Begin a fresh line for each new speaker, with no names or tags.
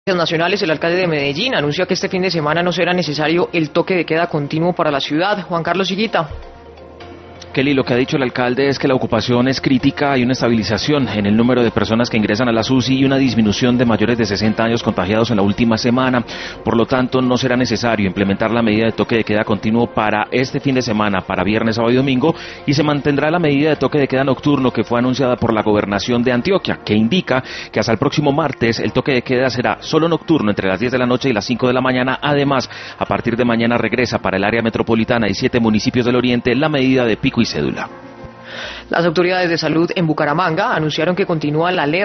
Nacionales, el alcalde de Medellín anunció que este fin de semana no será necesario el toque de queda continuo para la ciudad. Juan Carlos Higuita.
Kelly, lo que ha dicho el alcalde es que la ocupación es crítica, hay una estabilización en el número de personas que ingresan a las UCI y una disminución de mayores de 60 años contagiados en la última semana. Por lo tanto, no será necesario implementar la medida de toque de queda continuo para este fin de semana, para viernes, sábado y domingo, y se mantendrá la medida de toque de queda nocturno que fue anunciada por la Gobernación de Antioquia, que indica que hasta el próximo martes el toque de queda será solo nocturno entre las 10 de la noche y las 5 de la mañana. Además, a partir de mañana regresa para el área metropolitana y 7 municipios del oriente la medida de pico y cédula.
Las autoridades de salud en Bucaramanga anunciaron que continúa la alerta